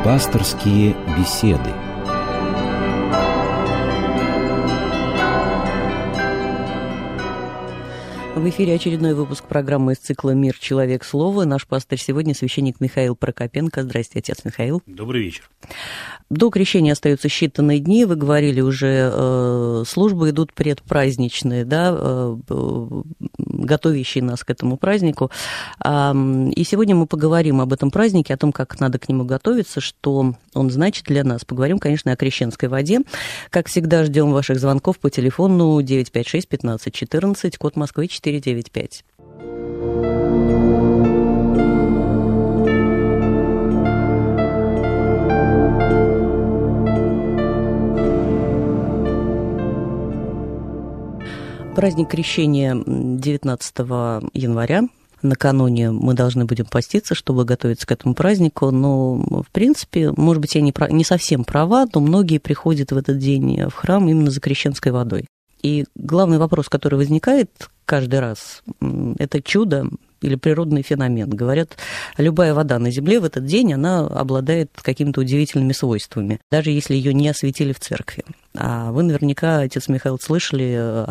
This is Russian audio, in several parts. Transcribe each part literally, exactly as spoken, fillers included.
Пасторские беседы. В эфире очередной выпуск программы из цикла «Мир. Человек. Слово». Наш пастырь сегодня священник Михаил Прокопенко. Здравствуйте, отец Михаил. Добрый вечер. До крещения остаются считанные дни. Вы говорили уже, э, службы идут предпраздничные, да, э, э, готовящие нас к этому празднику. Э, и сегодня мы поговорим об этом празднике, о том, как надо к нему готовиться, что он значит для нас. Поговорим, конечно, о крещенской воде. Как всегда, ждем ваших звонков по телефону девять пять шесть пятнадцать четырнадцать, код Москвы четыре девять пять. Праздник крещения девятнадцатого января. Накануне мы должны будем поститься, чтобы готовиться к этому празднику, но, в принципе, может быть, я не, прав... не совсем права, но многие приходят в этот день в храм именно за крещенской водой. И главный вопрос, который возникает каждый раз, это чудо или природный феномен. Говорят, любая вода на земле в этот день, она обладает какими-то удивительными свойствами, даже если ее не осветили в церкви. А вы наверняка, отец Михаил, слышали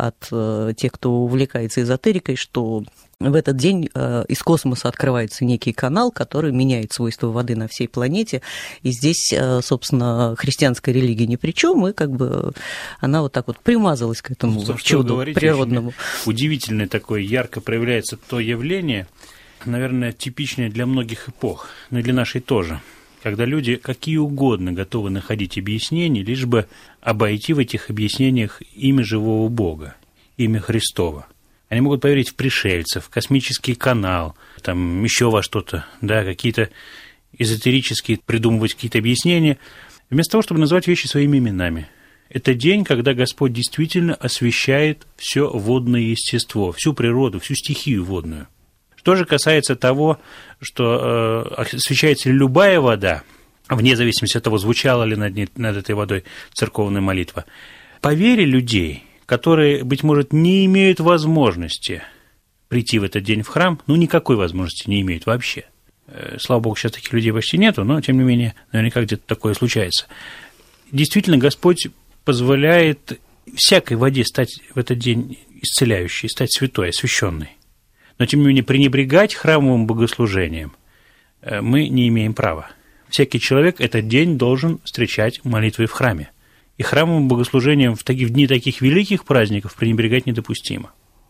от тех, кто увлекается эзотерикой, что в этот день из космоса открывается некий канал, который меняет свойства воды на всей планете. И здесь, собственно, христианская религия ни при чем, и как бы она вот так вот примазалась к этому то, чуду говорите, природному. Удивительное такое, ярко проявляется то явление, наверное, типичное для многих эпох, но и для нашей тоже, когда люди какие угодно готовы находить объяснения, лишь бы обойти в этих объяснениях имя живого Бога, имя Христова. Они могут поверить в пришельцев, в космический канал, там еще во что-то, да, какие-то эзотерические, придумывать какие-то объяснения, вместо того, чтобы называть вещи своими именами. Это день, когда Господь действительно освещает все водное естество, всю природу, всю стихию водную. Что же касается того, что э, освещается ли любая вода, вне зависимости от того, звучала ли над, ней, над этой водой церковная молитва, по вере людей, которые, быть может, не имеют возможности прийти в этот день в храм, ну, никакой возможности не имеют вообще. Слава Богу, сейчас таких людей почти нету, но, тем не менее, наверняка где-то такое случается. Действительно, Господь позволяет всякой воде стать в этот день исцеляющей, стать святой, освященной. Но, тем не менее, пренебрегать храмовым богослужением мы не имеем права. Всякий человек этот день должен встречать молитвой в храме. И храмовым богослужением в, таких, в дни таких великих праздников пренебрегать недопустимо.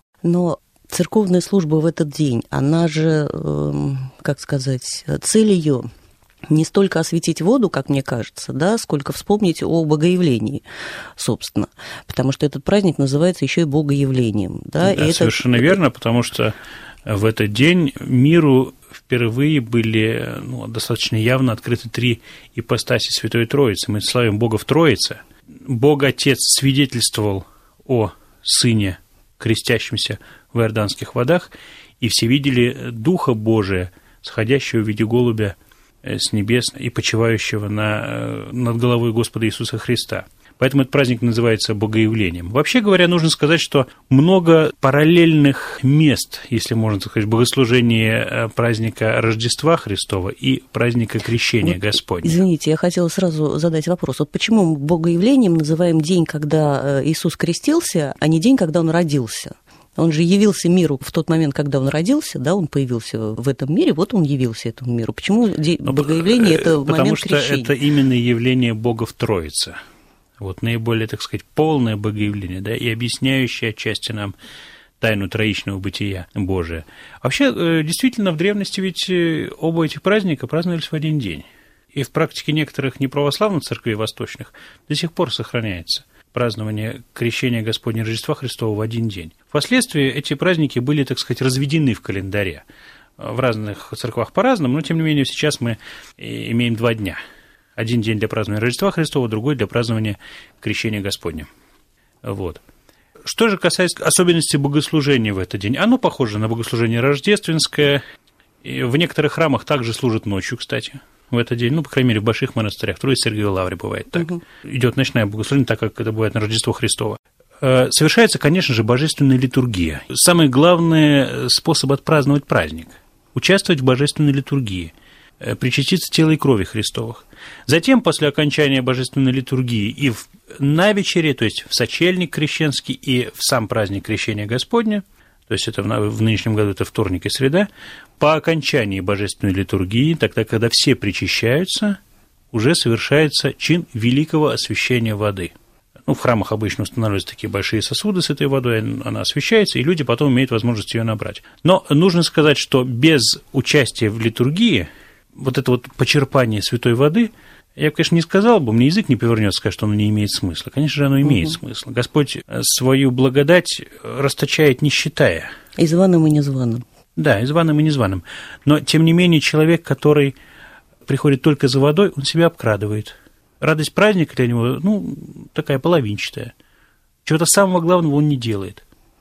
Но церковная служба в этот день, она же, э, как сказать, цель ее не столько осветить воду, как мне кажется, да, сколько вспомнить о богоявлении, собственно. Потому что этот праздник называется еще и богоявлением. Да, да, и совершенно это... верно, потому что в этот день миру впервые были ну, достаточно явно открыты три ипостаси Святой Троицы. Мы славим Бога в Троице. Бог Отец свидетельствовал о Сыне, крестящемся в иорданских водах, и все видели Духа Божия, сходящего в виде голубя с небес и почивающего на, над головой Господа Иисуса Христа. Поэтому этот праздник называется Богоявлением. Вообще говоря, нужно сказать, что много параллельных мест, если можно так сказать, богослужения праздника Рождества Христова и праздника Крещения вот, Господня. Извините, я хотела сразу задать вопрос. Вот почему мы Богоявлением называем день, когда Иисус крестился, а не день, когда Он родился? Он же явился миру в тот момент, когда он родился, да, он появился в этом мире, вот он явился этому миру. Почему Богоявление – это момент крещения? Потому что это именно явление Бога в Троице. Вот наиболее, так сказать, полное богоявление, да, и объясняющее отчасти нам тайну троичного бытия Божия. Вообще, действительно, в древности ведь оба этих праздника праздновались в один день. И в практике некоторых неправославных церквей восточных до сих пор сохраняется празднование крещения Господня Рождества Христова в один день. Впоследствии эти праздники были, так сказать, разведены в календаре. В разных церквах по-разному, но, тем не менее, сейчас мы имеем два дня. Один день для празднования Рождества Христова, другой для празднования крещения Господня. Вот. Что же касается особенностей богослужения в этот день, оно похоже на богослужение рождественское. И в некоторых храмах также служат ночью, кстати, в этот день. Ну, по крайней мере, в больших монастырях. В Троице-Сергиевой Лавре бывает так. Угу. Идет ночное богослужение, так как это бывает на Рождество Христово. Совершается, конечно же, божественная литургия. Самый главный способ отпраздновать праздник – участвовать в божественной литургии. причаститься тела и крови Христовых. Затем, после окончания божественной литургии и в, на вечере, то есть в сочельник крещенский и в сам праздник Крещения Господня, то есть это в, в нынешнем году это вторник и среда, по окончании божественной литургии, тогда, когда все причащаются, уже совершается чин великого освящения воды. Ну, в храмах обычно устанавливаются такие большие сосуды с этой водой, она освящается, и люди потом имеют возможность ее набрать. Но нужно сказать, что без участия в литургии вот это вот почерпание святой воды, я, конечно, не сказал бы, мне язык не повернется сказать, что оно не имеет смысла. Конечно же, оно имеет угу. смысл. Господь свою благодать расточает, не считая. И званым, и незваным. Да, и званым, и незваным. Но, тем не менее, человек, который приходит только за водой, он себя обкрадывает. Радость праздника для него, ну, такая половинчатая. Чего-то самого главного он не делает.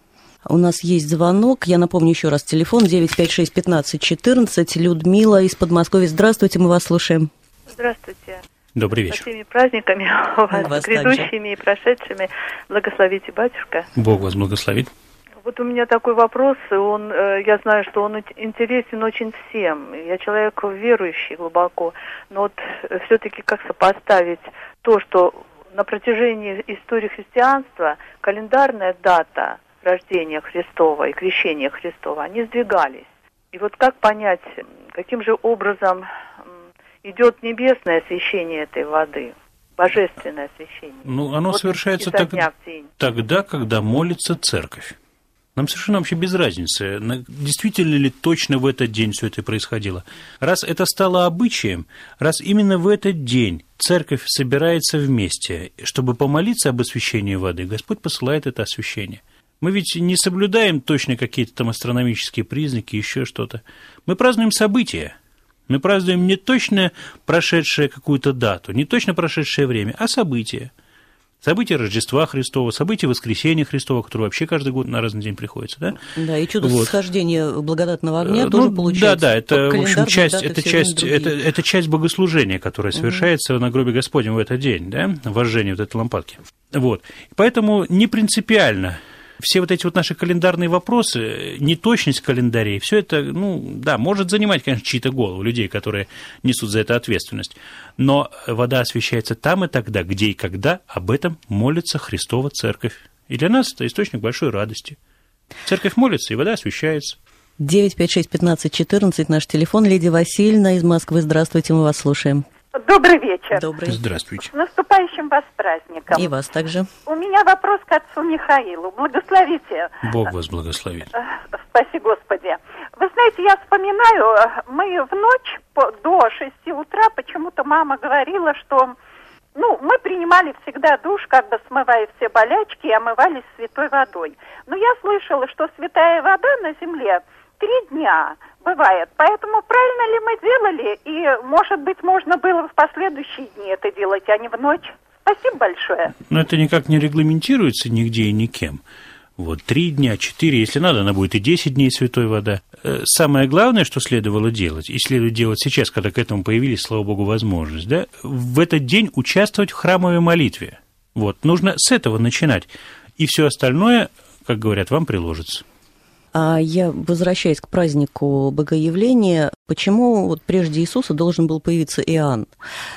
У нас есть звонок. Я напомню еще раз телефон девять пять шесть пятнадцать четырнадцать. Людмила из Подмосковья. Здравствуйте, мы вас слушаем. Здравствуйте. Добрый вечер. Со всеми праздниками у вас, вас грядущими и прошедшими. Благословите, батюшка. Бог вас благословит. Вот у меня такой вопрос, он, я знаю, что он интересен очень всем. Я человек верующий глубоко, но вот все-таки как сопоставить то, что на протяжении истории христианства календарная дата рождения Христова и крещения Христова, они сдвигались. И вот как понять, каким же образом идет небесное освящение этой воды, божественное освящение? Ну, оно вот совершается так, тогда, когда молится церковь. Нам совершенно вообще без разницы, действительно ли точно в этот день все это происходило. Раз это стало обычаем, раз именно в этот день церковь собирается вместе, чтобы помолиться об освящении воды, Господь посылает это освящение. Мы ведь не соблюдаем точно какие-то там астрономические признаки, еще что-то. Мы празднуем события. Мы празднуем не точно прошедшее какую-то дату, не точно прошедшее время, а события. События Рождества Христова, события Воскресения Христова, которые вообще каждый год на разный день приходится, да? Да, и чудо вот. Схождения благодатного огня ну, тоже получается. Да, да, это, в общем, часть, это, часть, это, это часть богослужения, которое совершается угу. на гробе Господнем в этот день, да, вожжение вот этой лампадки. Вот. Поэтому не принципиально. Все вот эти вот наши календарные вопросы, неточность календарей, все это, ну, да, может занимать, конечно, чьи-то головы, людей, которые несут за это ответственность. Но вода освящается там и тогда, где и когда об этом молится Христова Церковь. И для нас это источник большой радости. Церковь молится, и вода освящается. девять пять шесть пятнадцать четырнадцать, наш телефон. Лидия Васильевна из Москвы. Здравствуйте, мы вас слушаем. Добрый вечер. Добрый. Здравствуйте. С наступающим вас праздником. И вас также. У меня вопрос к отцу Михаилу. Благословите. Бог вас благословит. Спаси Господи. Вы знаете, я вспоминаю, мы в ночь до шести утра почему-то мама говорила, что ну, мы принимали всегда душ, как бы смывая все болячки, и омывались святой водой. Но я слышала, что святая вода на земле три дня бывает. Поэтому правильно ли мы делали? И, может быть, можно было в последующие дни это делать, а не в ночь? Спасибо большое. Но это никак не регламентируется нигде и никем. Вот, три дня, четыре, если надо, она будет и десять дней святой вода. Самое главное, что следовало делать, и следует делать сейчас, когда к этому появились, слава богу, возможность, да, в этот день участвовать в храмовой молитве. Вот, нужно с этого начинать. И все остальное, как говорят, вам приложится. А я, возвращаясь к празднику Богоявления, почему вот прежде Иисуса должен был появиться Иоанн?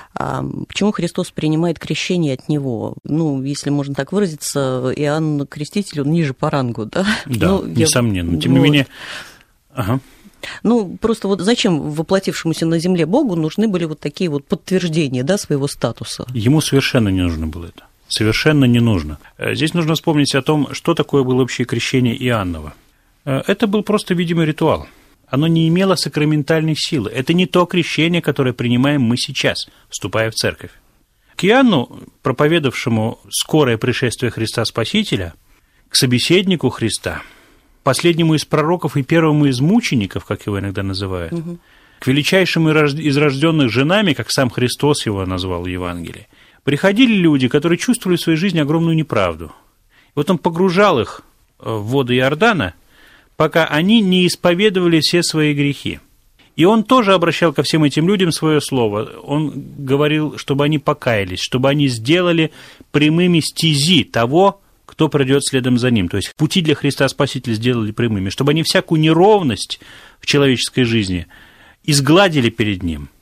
А почему Христос принимает крещение от него? Ну, если можно так выразиться, Иоанн Креститель, он ниже по рангу, да? Да, ну, несомненно. Я... Тем не вот. менее... Ага. Ну, просто вот зачем воплотившемуся на земле Богу нужны были вот такие вот подтверждения, да, своего статуса? Ему совершенно не нужно было это. Совершенно не нужно. Здесь нужно вспомнить о том, что такое было вообще крещение Иоанново. Это был просто видимый ритуал. Оно не имело сакраментальной силы. Это не то крещение, которое принимаем мы сейчас, вступая в церковь. К Иоанну, проповедовавшему скорое пришествие Христа Спасителя, к собеседнику Христа, последнему из пророков и первому из мучеников, как его иногда называют, угу. к величайшему из рожденных женами, как сам Христос его назвал в Евангелии, приходили люди, которые чувствовали в своей жизни огромную неправду. И вот он погружал их в воды Иордана, пока они не исповедовали все свои грехи. И он тоже обращал ко всем этим людям свое слово. Он говорил, чтобы они покаялись, чтобы они сделали прямыми стези того, кто придет следом за ним. То есть пути для Христа Спасителя сделали прямыми, чтобы они всякую неровность в человеческой жизни изгладили перед ним.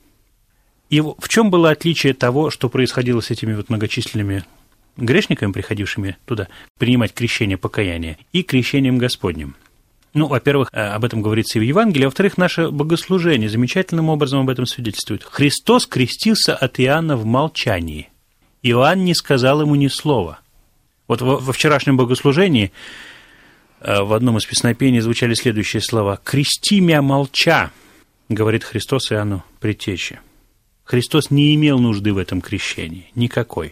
И в чем было отличие того, что происходило с этими вот многочисленными грешниками, приходившими туда принимать крещение покаяния, и крещением Господним? Ну, во-первых, об этом говорится и в Евангелии, а во-вторых, наше богослужение замечательным образом об этом свидетельствует. Христос крестился от Иоанна в молчании. Иоанн не сказал ему ни слова. Вот во, во вчерашнем богослужении в одном из песнопений звучали следующие слова: «Крести мя молча», — говорит Христос Иоанну Предтече. Христос не имел нужды в этом крещении, никакой.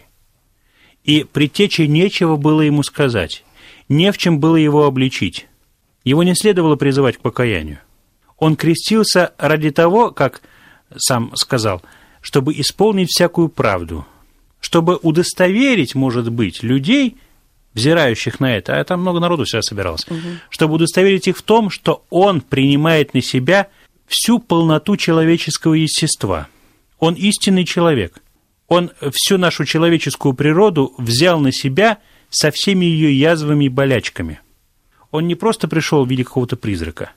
И Предтече нечего было ему сказать, не в чем было его обличить. Его не следовало призывать к покаянию. Он крестился ради того, как сам сказал, чтобы исполнить всякую правду, чтобы удостоверить, может быть, людей, взирающих на это, а там много народу всегда собиралось, угу. чтобы удостоверить их в том, что он принимает на себя всю полноту человеческого естества. Он истинный человек. Он всю нашу человеческую природу взял на себя со всеми ее язвами и болячками. Он не просто пришел в виде какого-то призрака.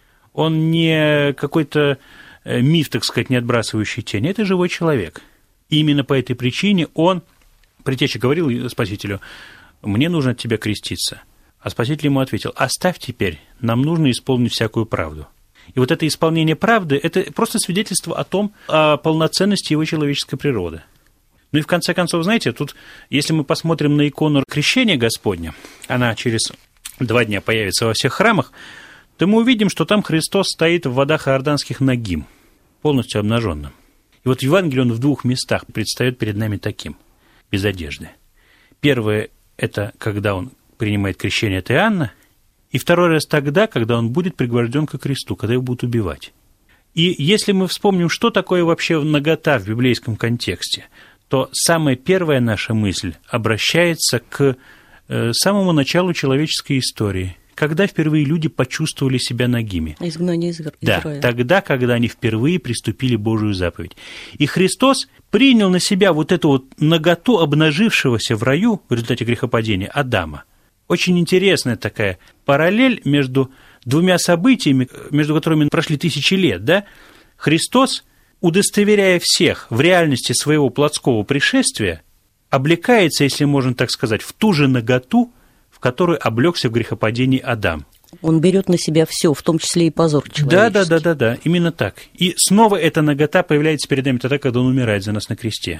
Он не какой-то миф, так сказать, не отбрасывающий тень. Это живой человек. И именно по этой причине он, Предтеча говорил Спасителю: «Мне нужно от тебя креститься». А Спаситель ему ответил: «Оставь теперь, нам нужно исполнить всякую правду». И вот это исполнение правды – это просто свидетельство о том, о полноценности его человеческой природы. Ну и в конце концов, знаете, тут, если мы посмотрим на икону крещения Господня, она через два дня появится во всех храмах, то мы увидим, что там Христос стоит в водах иорданских нагим, полностью обнаженным. И вот в Евангелии он в двух местах предстает перед нами таким, без одежды. Первое – это когда он принимает крещение от Иоанна, и второй раз тогда, когда он будет пригвожден ко кресту, когда его будут убивать. И если мы вспомним, что такое вообще нагота в библейском контексте, то самая первая наша мысль обращается к самому началу человеческой истории, когда впервые люди почувствовали себя нагими. Изгнание из Израиля. Да, тогда, когда они впервые приступили Божию заповедь. И Христос принял на себя вот эту вот наготу обнажившегося в раю в результате грехопадения Адама. Очень интересная такая параллель между двумя событиями, между которыми прошли тысячи лет, да? Христос, удостоверяя всех в реальности своего плотского пришествия, облекается, если можно так сказать, в ту же наготу, в которую облегся в грехопадении Адам. Он берет на себя все, в том числе и позор человеческий. Да, да, да, да, да, именно так. И снова эта нагота появляется перед нами тогда, когда он умирает за нас на кресте.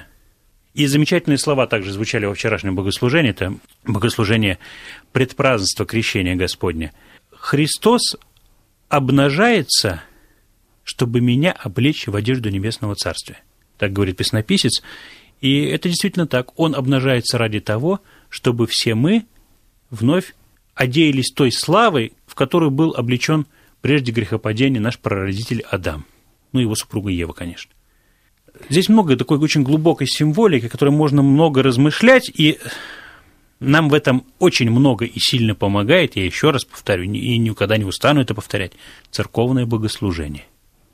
И замечательные слова также звучали во вчерашнем богослужении, это богослужение предпразднества крещения Господня. «Христос обнажается, чтобы меня облечь в одежду небесного царствия». Так говорит песнописец. И это действительно так. Он обнажается ради того, чтобы все мы вновь одеялись той славой, в которую был облечен прежде грехопадения наш прародитель Адам. Ну, его супруга Ева, конечно. Здесь много такой очень глубокой символики, о которой можно много размышлять, и нам в этом очень много и сильно помогает, я еще раз повторю, и никогда не устану это повторять, церковное богослужение.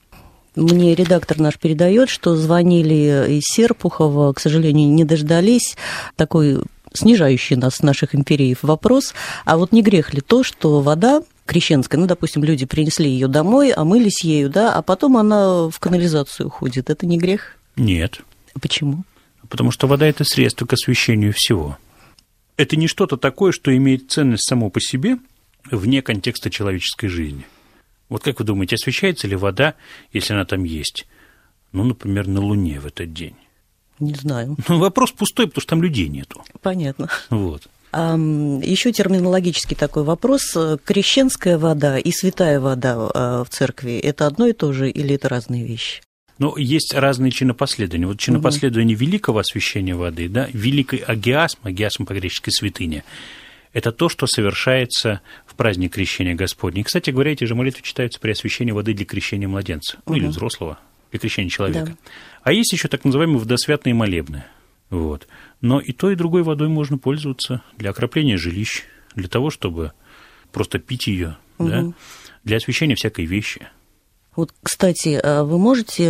Мне редактор наш передает, что звонили из Серпухова, к сожалению, не дождались, такой снижающий нас с наших империев вопрос, а вот не грех ли то, что вода крещенская, ну, допустим, люди принесли ее домой, омылись ею, да, а потом она в канализацию уходит, это не грех? Нет. Почему? Потому что вода – это средство к освящению всего. Это не что-то такое, что имеет ценность само по себе, вне контекста человеческой жизни. Вот как вы думаете, освящается ли вода, если она там есть? Ну, например, на Луне в этот день. Не знаю. Ну, вопрос пустой, потому что там людей нету. Понятно. Вот. А, еще терминологический такой вопрос. Крещенская вода и святая вода в церкви – это одно и то же или это разные вещи? Ну, есть разные чинопоследования. Вот чинопоследование угу. великого освящения воды, да, великий агиасм, агиасм по-гречески святыня, это то, что совершается в праздник крещения Господня. И, кстати говоря, эти же молитвы читаются при освящении воды для крещения младенца, угу. ну или взрослого, для крещения человека. Да. А есть еще так называемые водосвятные молебны. Вот. Но и той, и другой водой можно пользоваться для окропления жилищ, для того, чтобы просто пить ее, угу. да, для освящения всякой вещи. Вот, кстати, вы можете,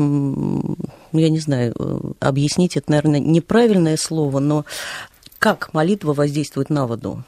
я не знаю, объяснить, это, наверное, неправильное слово, но как молитва воздействует на воду?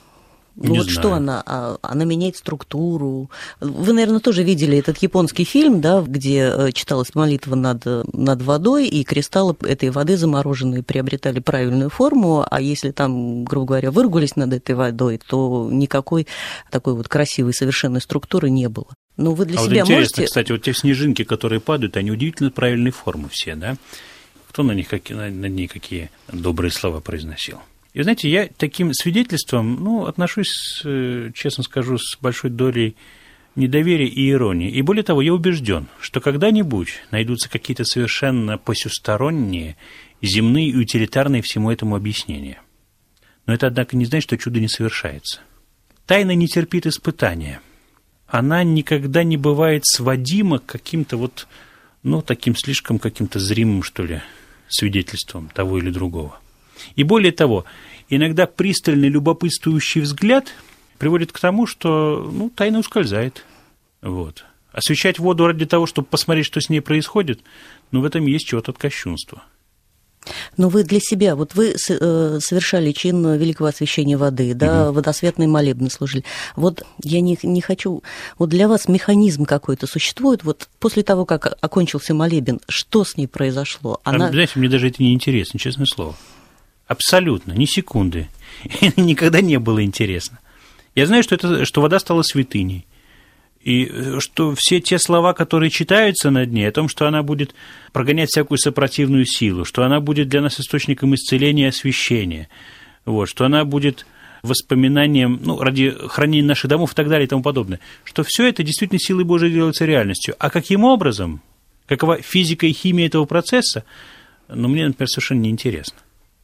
Ну Не вот знаю. что она? Она меняет структуру. Вы, наверное, тоже видели этот японский фильм, да, где читалась молитва над, над водой, и кристаллы этой воды замороженные приобретали правильную форму, а если там, грубо говоря, выругались над этой водой, то никакой такой вот красивой, совершенной структуры не было. Но вы для а себя вот интересно, можете... кстати, вот те снежинки, которые падают, они удивительно правильной формы все, да? Кто на них какие, на, на них какие добрые слова произносил? И, знаете, я таким свидетельством, ну, отношусь, честно скажу, с большой долей недоверия и иронии. И более того, я убежден, что когда-нибудь найдутся какие-то совершенно посюсторонние, земные и утилитарные всему этому объяснения. Но это, однако, не значит, что чудо не совершается. Тайна не терпит испытания. Она никогда не бывает сводима к каким-то вот, ну, таким слишком каким-то зримым, что ли, свидетельством того или другого. И более того, иногда пристальный любопытствующий взгляд приводит к тому, что, ну, тайна ускользает. Вот. Освещать воду ради того, чтобы посмотреть, что с ней происходит, ну, в этом есть чего-то от кощунства. Но вы для себя, вот вы совершали чин великого освящения воды, да, угу. водосветные молебны служили. Вот я не, не хочу... Вот для вас механизм какой-то существует? Вот после того, как окончился молебен, что с ней произошло? Она... А, знаете, мне даже это не интересно, честное слово. Абсолютно, ни секунды. Никогда не было интересно. Я знаю, что, это, что вода стала святыней. И что все те слова, которые читаются над ней, о том, что она будет прогонять всякую сопротивную силу, что она будет для нас источником исцеления и освящения, вот, что она будет воспоминанием, ну, ради хранения наших домов и так далее и тому подобное, что все это действительно силой Божией делается реальностью. А каким образом, какова физика и химия этого процесса, ну, мне, например, совершенно неинтересно.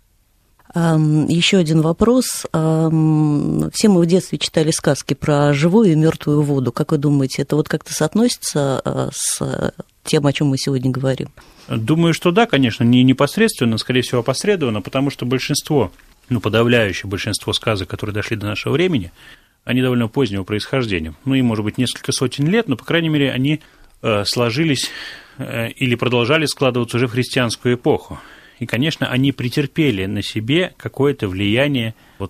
Еще один вопрос. Все мы в детстве читали сказки про живую и мертвую воду. Как вы думаете, это вот как-то соотносится с тем, о чем мы сегодня говорим? Думаю, что да, конечно, не непосредственно, скорее всего, опосредованно, потому что большинство, ну, подавляющее большинство сказок, которые дошли до нашего времени, они довольно позднего происхождения. Ну, и, может быть, несколько сотен лет, но, по крайней мере, они сложились или продолжали складываться уже в христианскую эпоху. И, конечно, они претерпели на себе какое-то влияние, вот,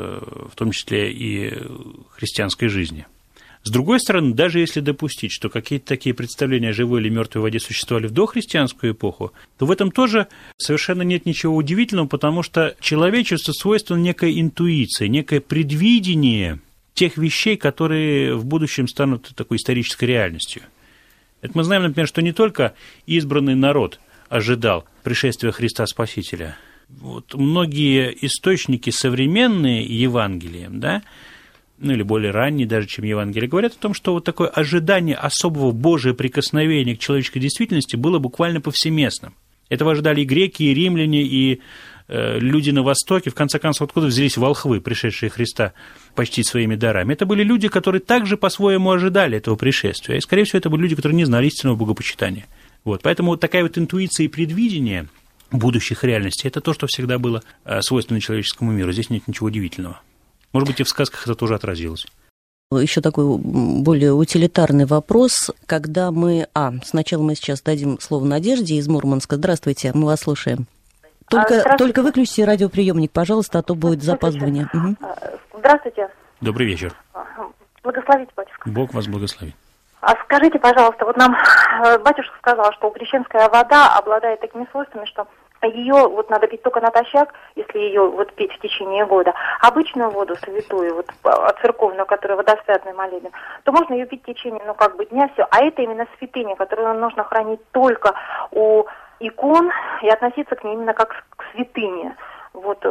в том числе и христианской жизни. С другой стороны, даже если допустить, что какие-то такие представления о живой или мертвой воде существовали в дохристианскую эпоху, то в этом тоже совершенно нет ничего удивительного, потому что человечеству свойственна некая интуиция, некое предвидение тех вещей, которые в будущем станут такой исторической реальностью. Это мы знаем, например, что не только избранный народ ожидал пришествия Христа Спасителя. Вот многие источники современные Евангелием, да, ну или более ранние даже, чем Евангелие, говорят о том, что вот такое ожидание особого Божьего прикосновения к человеческой действительности было буквально повсеместным. Этого ожидали и греки, и римляне, и э, люди на Востоке. В конце концов, откуда взялись волхвы, пришедшие Христа почти своими дарами? Это были люди, которые также по-своему ожидали этого пришествия. И, скорее всего, это были люди, которые не знали истинного богопочитания. Вот, поэтому такая вот интуиция и предвидение будущих реальностей – это то, что всегда было свойственно человеческому миру. Здесь нет ничего удивительного. Может быть, и в сказках это тоже отразилось. Еще такой более утилитарный вопрос. Когда мы... А, сначала мы сейчас дадим слово Надежде из Мурманска. Здравствуйте, мы вас слушаем. Только, только выключите радиоприемник, пожалуйста, а то будет запаздывание. Угу. Здравствуйте. Добрый вечер. Благословите, батюшка. Бог вас благословит. А скажите, пожалуйста, вот нам батюшка сказал, что крещенская вода обладает такими свойствами, что ее вот надо пить только натощак, если ее вот пить в течение года. Обычную воду, святую, вот церковную, которая водосвятный молебен, то можно ее пить в течение, ну, как бы дня, все. А это именно святыня, которую нужно хранить только у икон и относиться к ней именно как к святыне. Вот.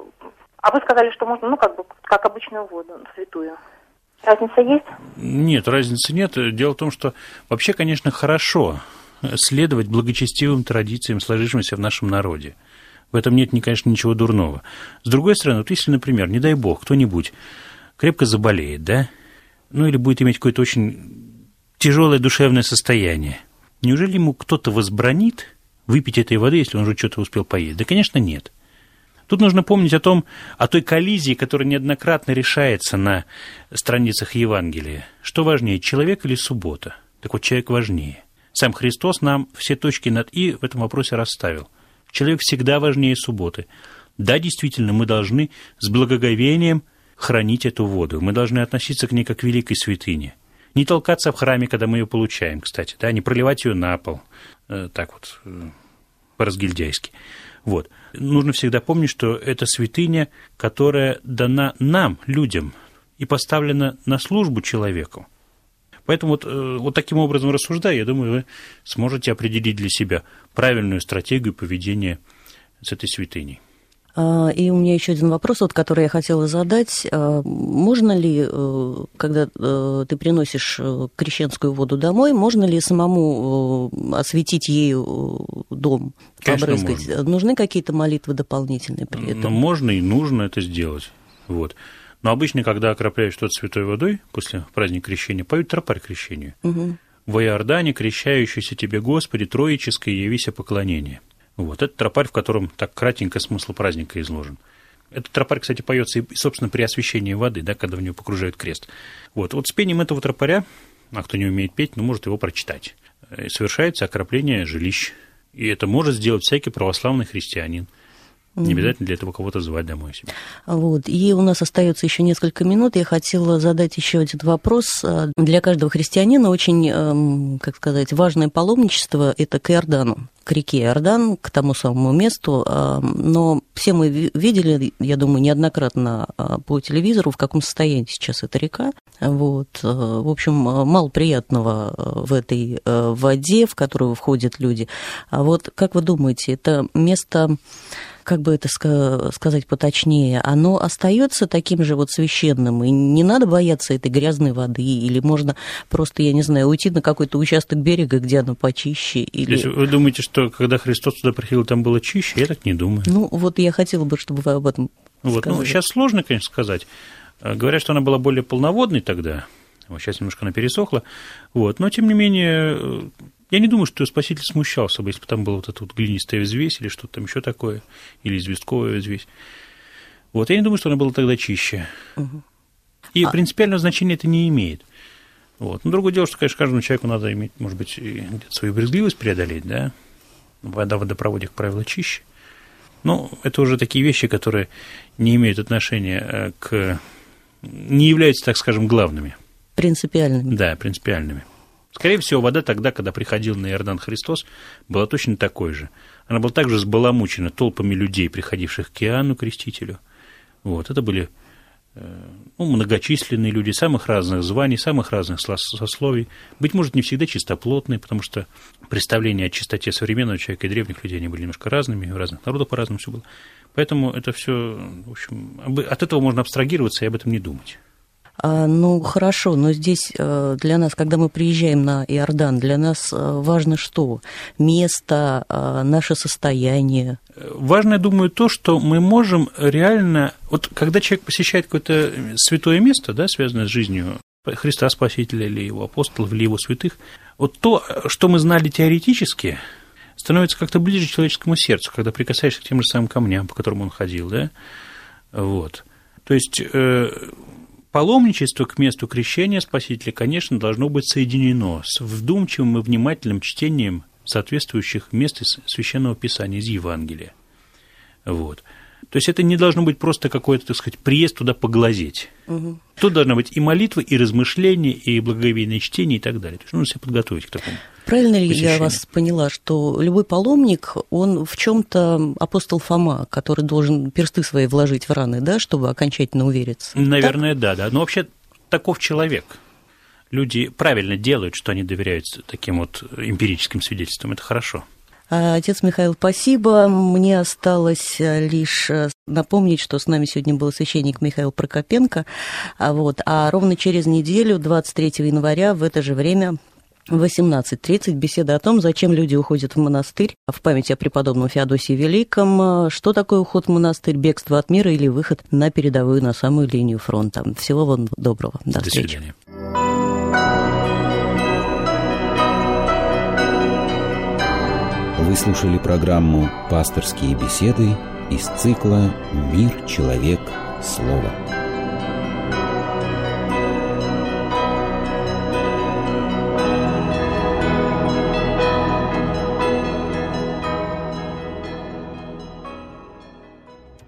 А вы сказали, что можно, ну, как бы, как обычную воду, святую. Разница есть? Нет, разницы нет. Дело в том, что вообще, конечно, хорошо следовать благочестивым традициям, сложившимся в нашем народе. В этом нет, конечно, ничего дурного. С другой стороны, вот если, например, не дай бог, кто-нибудь крепко заболеет, да, ну или будет иметь какое-то очень тяжелое душевное состояние, неужели ему кто-то возбранит выпить этой воды, если он уже что-то успел поесть? Да, конечно, нет. Тут нужно помнить о том, о той коллизии, которая неоднократно решается на страницах Евангелия. Что важнее, человек или суббота? Так вот, человек важнее. Сам Христос нам все точки над «и» в этом вопросе расставил. Человек всегда важнее субботы. Да, действительно, мы должны с благоговением хранить эту воду. Мы должны относиться к ней как к великой святыне. Не толкаться в храме, когда мы ее получаем, кстати, да, не проливать ее на пол, э, так вот, э, по-разгильдяйски. Вот. Нужно всегда помнить, что это святыня, которая дана нам, людям, и поставлена на службу человеку. Поэтому вот, э, вот таким образом рассуждая, я думаю, вы сможете определить для себя правильную стратегию поведения с этой святыней. И у меня еще один вопрос, вот, который я хотела задать. Можно ли, когда ты приносишь крещенскую воду домой, можно ли самому осветить ею дом, побрызгать? Можно. Нужны какие-то молитвы дополнительные при этом? Ну, можно и нужно это сделать. Вот. Но обычно, когда окропляют что-то святой водой после праздника крещения, поют тропарь к крещению. Угу. «Во Иордане, крещающийся тебе, Господи, троическое явися поклонение». Вот, это тропарь, в котором так кратенько смысл праздника изложен. Этот тропарь, кстати, поется и, собственно, при освящении воды, да, когда в нее погружают крест. Вот, вот с пением этого тропаря, а кто не умеет петь, ну, может его прочитать, совершается окропление жилищ. И это может сделать всякий православный христианин. Не обязательно для этого кого-то звать домой себе. Вот. И у нас остается еще несколько минут. Я хотела задать еще один вопрос. Для каждого христианина очень, как сказать, важное паломничество – это к Иордану, к реке Иордан, к тому самому месту. Но все мы видели, я думаю, неоднократно по телевизору, в каком состоянии сейчас эта река. Вот. В общем, мало приятного в этой воде, в которую входят люди. А вот как вы думаете, это место... как бы это сказать поточнее, оно остается таким же вот священным, и не надо бояться этой грязной воды, или можно просто, я не знаю, уйти на какой-то участок берега, где оно почище? Или... Если вы думаете, что когда Христос туда приходил, там было чище? Я так не думаю. Ну, вот я хотела бы, чтобы вы об этом вот, сказали. Ну, сейчас сложно, конечно, сказать. Говорят, что она была более полноводной тогда, вот сейчас немножко она пересохла, вот, но, тем не менее... Я не думаю, что Спаситель смущался бы, если бы там была вот эта вот глинистая взвесь или что-то там еще такое, или известковая взвесь. Вот, я не думаю, что она была тогда чище. Угу. И а... принципиального значения это не имеет. Вот. Но другое дело, что, конечно, каждому человеку надо иметь, может быть, где-то свою брезгливость преодолеть, да. Вода в водопроводе, как правило, чище. Но это уже такие вещи, которые не имеют отношения к... не являются, так скажем, главными. Принципиальными. Да, принципиальными. Скорее всего, вода тогда, когда приходил на Иордан Христос, была точно такой же. Она была также сбаламучена толпами людей, приходивших к Иоанну Крестителю. Вот, это были ну, многочисленные люди самых разных званий, самых разных сословий. Быть может, не всегда чистоплотные, потому что представления о чистоте современного человека и древних людей они были немножко разными, у разных народов по-разному все было. Поэтому это все, в общем, от этого можно абстрагироваться и об этом не думать. Ну, хорошо, но здесь для нас, когда мы приезжаем на Иордан, для нас важно что? Место, наше состояние? Важно, я думаю, то, что мы можем реально... Вот когда человек посещает какое-то святое место, да, связанное с жизнью Христа Спасителя или его апостолов, или его святых, вот то, что мы знали теоретически, становится как-то ближе к человеческому сердцу, когда прикасаешься к тем же самым камням, по которым он ходил, да, вот. То есть... Паломничество к месту крещения Спасителя, конечно, должно быть соединено с вдумчивым и внимательным чтением соответствующих мест из Священного Писания, из Евангелия. Вот. То есть это не должно быть просто какой-то, так сказать, приезд туда поглазеть. Угу. Тут должна быть и молитва, и размышления, и благоговейное чтение, и так далее. То есть нужно себя подготовить к такому. Правильно ли я вас поняла, что любой паломник, он в чем-то апостол Фома, который должен персты свои вложить в раны, да, чтобы окончательно увериться? Наверное, так? да, да. Но вообще таков человек. Люди правильно делают, что они доверяют таким вот эмпирическим свидетельствам. Это хорошо. Отец Михаил, спасибо. Мне осталось лишь напомнить, что с нами сегодня был священник Михаил Прокопенко. Вот. А ровно через неделю, двадцать третьего января, в это же время, в восемнадцать тридцать, беседа о том, зачем люди уходят в монастырь, в память о преподобном Феодосии Великом, что такое уход в монастырь, бегство от мира или выход на передовую, на самую линию фронта. Всего вам доброго. До, До встречи. Свидания. Вы слушали программу «Пасторские беседы» из цикла «Мир, человек, слово».